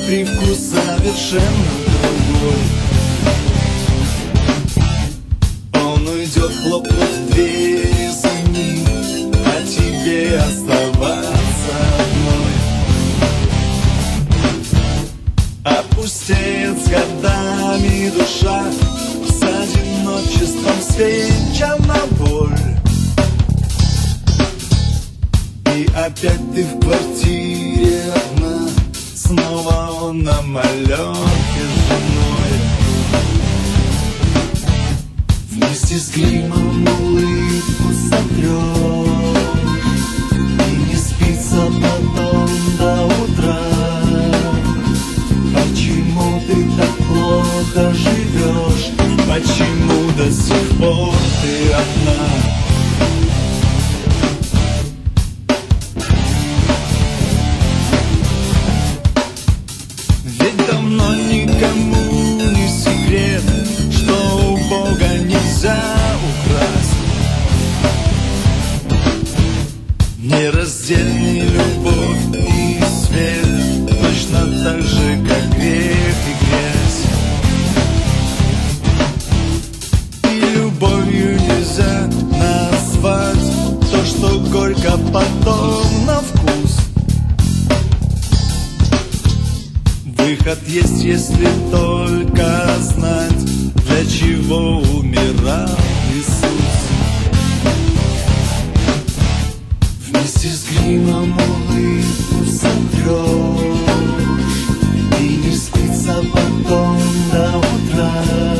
привкус совершенно другой. Он уйдет, хлопнув двери за ним, а тебе оставаться одной. Опустеет с годами душа, с одиночеством свечена боль. И опять ты в квартире одна, снова он на малёке с женой. Вместе с гримом улыбку сотрёшь, и не спится потом до утра. Почему ты так плохо живешь? Почему до сих пор ты одна? Ведь давно никому не секрет, что у Бога нельзя украсть. Нераздельны любовь и свет, точно так же, как грех и грязь. И любовью нельзя назвать то, что горько потом на вкус. Выход есть, если только знать, для чего умирал Иисус. Вместе с гримом улыбку сотрёшь, и не спится потом до утра.